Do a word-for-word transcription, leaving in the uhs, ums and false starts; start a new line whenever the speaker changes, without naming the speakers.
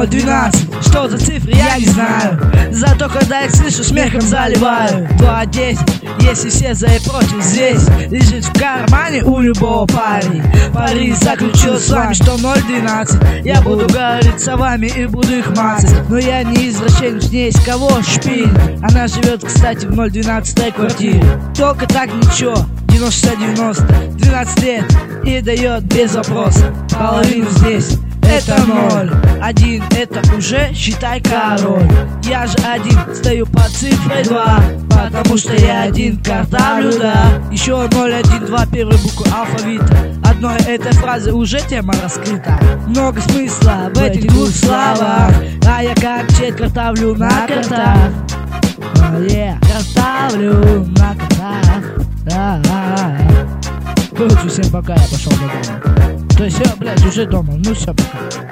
ноль двенадцать. Что за цифры, я не знаю, зато когда их слышу, смехом заливаю. Два десять, если все за и против здесь лежит в кармане у любого парня. Пари заключил с вами, что ноль двенадцать. Я буду говорить с вами и буду их мацать. Но я не извращенец, не есть кого шпиль. Она живет, кстати, в ноль двенадцатой квартире. Только так ничего, девяносто девяносто, двенадцать лет и дает без вопроса. Половину здесь это ноль, один это уже считай король. Я же один стою под цифрой два, потому что я один картавлю, да. Еще ноль, один, два, первую букву алфавита. Одной этой фразы уже тема раскрыта. Много смысла в этих двух словах, а я как чет картавлю на картах. Oh, yeah. Картавлю на картах. Короче, всем пока, я пошел до дома. То есть я, блядь, уже дома, ну все, пока.